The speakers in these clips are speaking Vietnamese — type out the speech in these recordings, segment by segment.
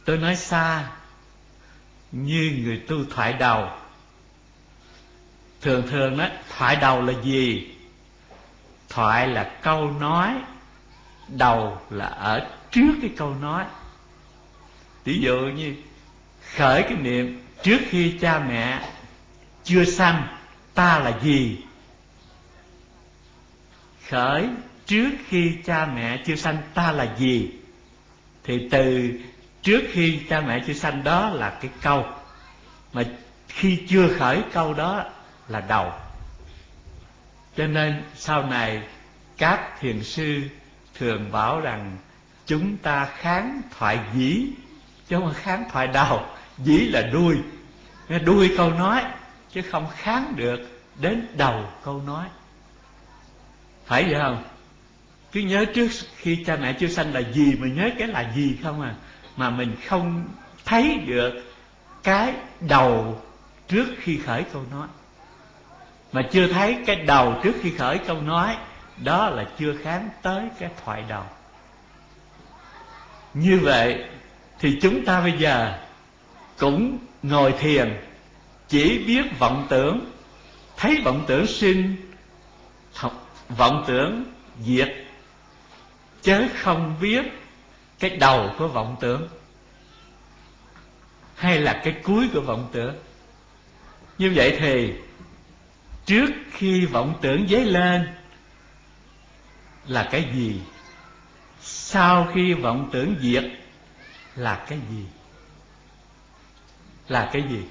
Tôi nói xa như người tu thoại đầu. Thường thường đó, thoại đầu là gì? Thoại là câu nói, đầu là ở trước cái câu nói. Ví dụ như khởi cái niệm trước khi cha mẹ chưa sanh ta là gì. Khởi trước khi cha mẹ chưa sanh ta là gì. Thì từ trước khi cha mẹ chưa sanh đó là cái câu, mà khi chưa khởi câu đó là đầu. Cho nên sau này các thiền sư thường bảo rằng chúng ta kháng thoại dĩ chứ không kháng thoại đầu. Dĩ là đuôi, đuôi câu nói, chứ không kháng được đến đầu câu nói. Phải vậy không? Cứ nhớ trước khi cha mẹ chưa sanh là gì, mà nhớ cái là gì không à. Mà mình không thấy được cái đầu trước khi khởi câu nói. Mà chưa thấy cái đầu trước khi khởi câu nói, đó là chưa kháng tới cái thoại đầu. Như vậy thì chúng ta bây giờ cũng ngồi thiền, chỉ biết vọng tưởng, thấy vọng tưởng sinh, vọng tưởng diệt, chớ không biết cái đầu của vọng tưởng hay là cái cuối của vọng tưởng. Như vậy thì trước khi vọng tưởng dấy lên là cái gì? Sau khi vọng tưởng diệt là cái gì? Là cái gì?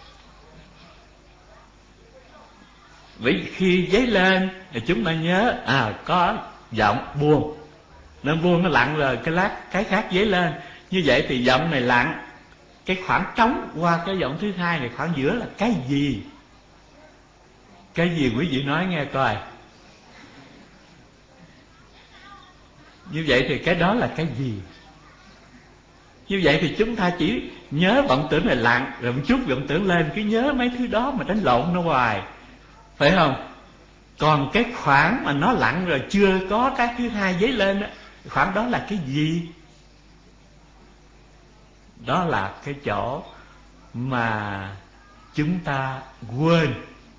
Vì khi dấy lên thì chúng ta nhớ có vọng buông, nên buông nó lặng rồi cái khác dấy lên. Như vậy thì vọng này lặng, cái khoảng trống qua cái vọng thứ hai này, khoảng giữa là cái gì? Cái gì quý vị nói nghe coi. Như vậy thì cái đó là cái gì? Như vậy thì chúng ta chỉ nhớ vọng tưởng này lặng, rồi một chút vọng tưởng lên, cứ nhớ mấy thứ đó mà đánh lộn nó hoài, phải không? Còn cái khoảng mà nó lặng rồi chưa có cái thứ hai dấy lên đó, khoảng đó là cái gì? Đó là cái chỗ mà chúng ta quên.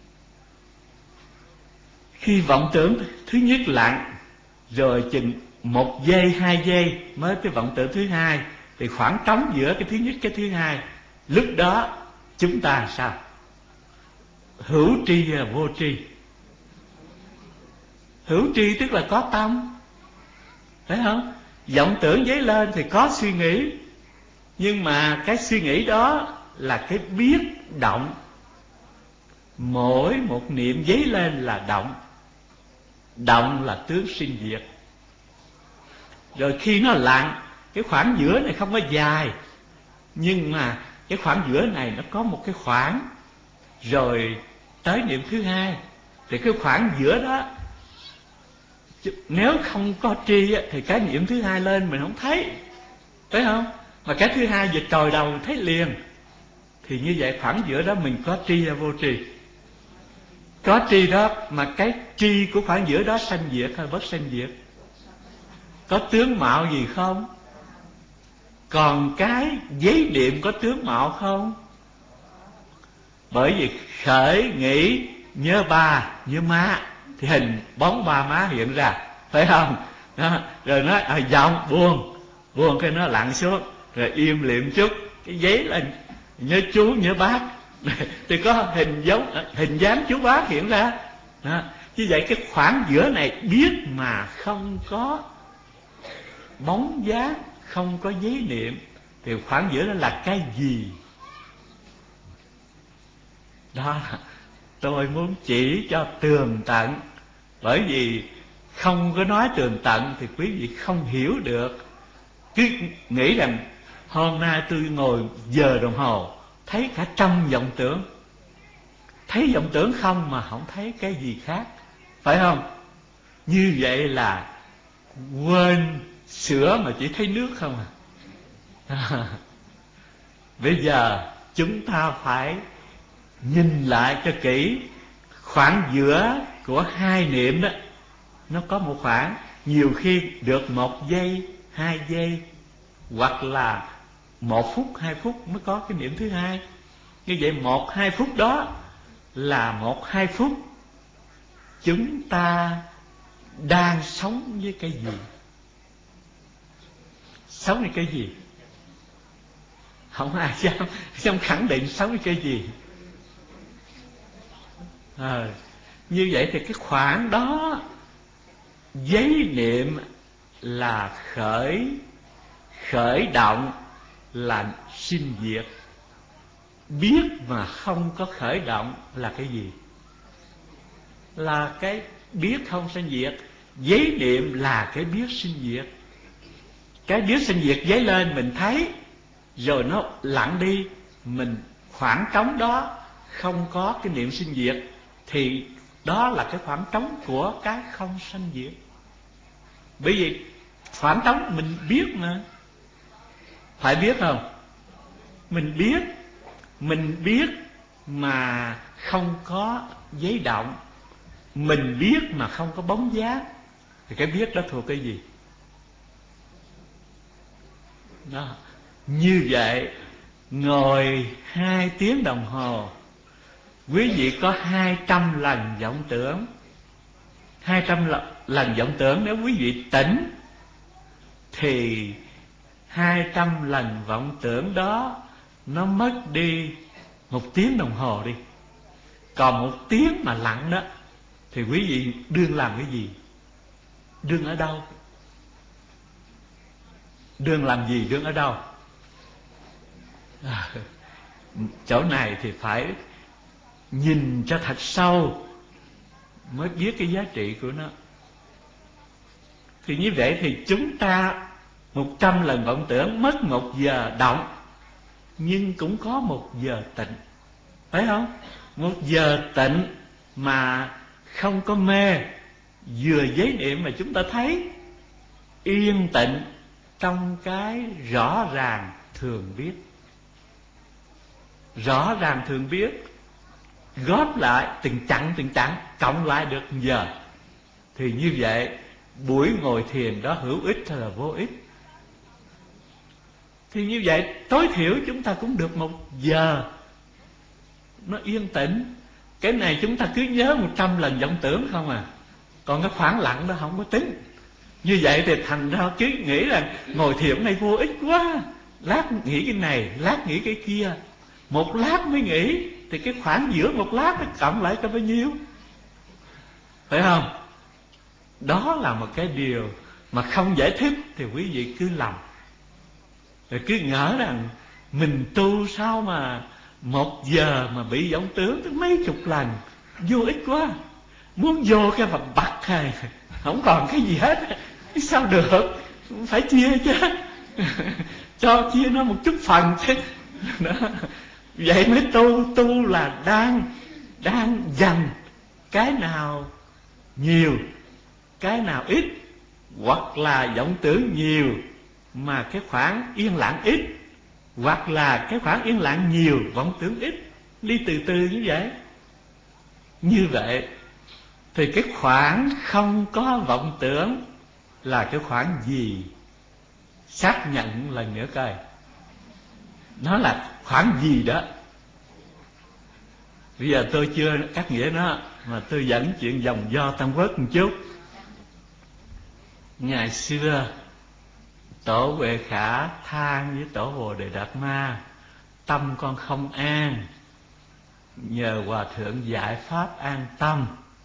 Khi vọng tưởng thứ nhất lặng, rồi chừng 1 giây 2 giây mới tới vọng tưởng thứ hai, thì khoảng trống giữa cái thứ nhất cái thứ hai, lúc đó chúng ta sao? Hữu tri và vô tri. Hữu tri tức là có tâm, phải không? Vọng tưởng dấy lên thì có suy nghĩ, nhưng mà cái suy nghĩ đó là cái biết động. Mỗi một niệm dấy lên là động. Động là tướng sinh diệt. Rồi khi nó lặng, cái khoảng giữa này không có dài, nhưng mà cái khoảng giữa này nó có một cái khoảng, rồi tới niệm thứ hai, thì cái khoảng giữa đó nếu không có tri thì cái niệm thứ hai lên mình không thấy, phải không? Mà cái thứ hai dịch trồi đầu thấy liền. Thì như vậy khoảng giữa đó mình có tri hay vô tri? Có tri đó, mà cái tri của khoảng giữa đó sanh diệt hay bất sanh diệt? Có tướng mạo gì không? Còn cái giấy niệm có tướng mạo không? Bởi vì khởi nghĩ nhớ ba nhớ má thì hình bóng ba má hiện ra, phải không? Đó. Rồi nói vọng buông cái nó lặn xuống, rồi im liệm chút, cái giấy lên nhớ chú nhớ bác thì có hình dáng chú bác hiện ra. Đó. Như vậy cái khoảng giữa này biết mà không có bóng dáng, không có giấy niệm, thì khoảng giữa đó là cái gì? Đó, tôi muốn chỉ cho tường tận. Bởi vì không có nói tường tận thì quý vị không hiểu được. Cứ nghĩ rằng hôm nay tôi ngồi giờ đồng hồ thấy cả trăm vọng tưởng, thấy vọng tưởng không mà không thấy cái gì khác, phải không? Như vậy là quên sữa mà chỉ thấy nước không à. Bây giờ chúng ta phải nhìn lại cho kỹ. Khoảng giữa của hai niệm đó, nó có một khoảng, nhiều khi được 1 giây 2 giây, hoặc là 1 phút 2 phút mới có cái niệm thứ hai. Như vậy 1-2 phút đó là 1-2 phút chúng ta đang sống với cái gì? Sống với cái gì? Không ai dám khẳng định sống với cái gì. Như vậy thì cái khoảng đó giấy niệm là khởi động, là sinh diệt. Biết mà không có khởi động là cái gì? Là cái biết không sinh diệt. Giấy niệm là cái biết sinh diệt. Cái biết sinh diệt dấy lên mình thấy, rồi nó lặng đi. Mình khoảng trống đó không có cái niệm sinh diệt, thì đó là cái khoảng trống của cái không sanh diệt. Bởi vì khoảng trống mình biết mà. Phải biết không? Mình biết mà không có giấy động, mình biết mà không có bóng dáng, thì cái biết đó thuộc cái gì? Đó. Như vậy ngồi 2 tiếng đồng hồ, quý vị có 200 lần vọng tưởng. 200 lần vọng tưởng. Nếu quý vị tỉnh thì 200 lần vọng tưởng đó nó mất đi 1 tiếng đồng hồ đi. Còn 1 tiếng mà lặng đó thì quý vị đương làm cái gì? Đương ở đâu? Đương làm gì? Đương ở đâu? Chỗ này thì phải nhìn cho thật sâu mới biết cái giá trị của nó. Thì như vậy thì chúng ta 100 lần vọng tưởng mất 1 giờ động, nhưng cũng có 1 giờ tịnh, phải không? 1 giờ tịnh mà không có mê, vừa giới niệm mà chúng ta thấy yên tịnh trong cái rõ ràng thường biết. Rõ ràng thường biết góp lại từng chặng cộng lại được 1 giờ. Thì như vậy buổi ngồi thiền đó hữu ích hay là vô ích? Thì như vậy tối thiểu chúng ta cũng được 1 giờ nó yên tĩnh. Cái này chúng ta cứ nhớ 100 lần vọng tưởng không à. Còn cái khoảng lặng đó không có tính. Như vậy thì thành ra cứ nghĩ là ngồi thiền này vô ích quá, lát nghĩ cái này, lát nghĩ cái kia, 1 lát mới nghĩ. Thì cái khoảng giữa 1 lát nó cộng lại có bao nhiêu? Phải không? Đó là một cái điều mà không giải thích thì quý vị cứ lầm. Rồi cứ ngỡ rằng mình tu sao mà 1 giờ mà bị vọng tưởng tới mấy chục lần, vô ích quá. Muốn vô cái vật bật hay không còn cái gì hết. Sao được? Phải chia chứ. Cho chia nó một chút phần chứ. Đó. Vậy mới tu là đang dành cái nào nhiều, cái nào ít, hoặc là vọng tưởng nhiều mà cái khoảng yên lặng ít, hoặc là cái khoảng yên lặng nhiều vọng tưởng ít. Đi từ từ như vậy. Như vậy thì cái khoảng không có vọng tưởng là cái khoảng gì? Xác nhận lần nữa coi, nó là khoảng gì đó. Bây giờ tôi chưa cắt nghĩa nó, mà tôi dẫn chuyện vòng do Tam Quốc một chút. Ngày xưa Tổ Huệ Khả than với Tổ Bồ Đề Đạt Ma: tâm con không an, nhờ Hòa Thượng giải pháp an tâm.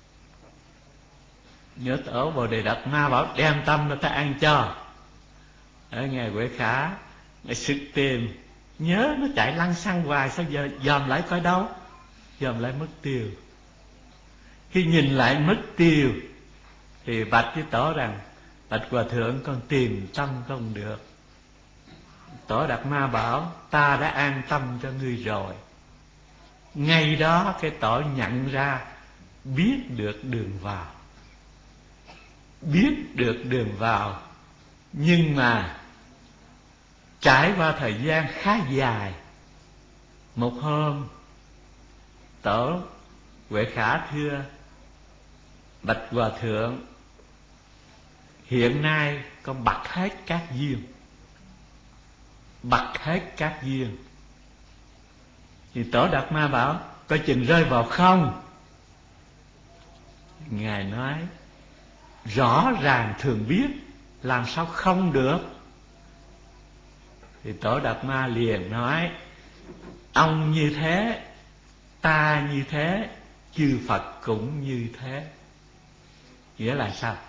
Nhớ Tổ Bồ Đề Đạt Ma bảo đem tâm ra ta an cho. Ở Ngài Huệ Khả Ngài sức tìm, nhớ nó chạy lăn xăng hoài, sao giờ dòm lại coi đâu? Dòm lại mất tiêu. Khi nhìn lại mất tiêu thì bạch với Tổ rằng: bạch Hòa Thượng, con tìm tâm không được. Tổ Đạt Ma bảo: ta đã an tâm cho ngươi rồi. Ngay đó cái Tổ nhận ra, biết được đường vào. Biết được đường vào. Nhưng mà trải qua thời gian khá dài. Một hôm Tổ Huệ Khả thưa: bạch Hòa Thượng, hiện nay con bật hết các duyên. bật hết các duyên. Thì Tổ Đạt Ma bảo coi chừng rơi vào không. Ngài nói rõ ràng thường biết, làm sao không được. Thì Tổ Đạt Ma liền nói ông như thế, ta như thế, chư Phật cũng như thế. Nghĩa là sao?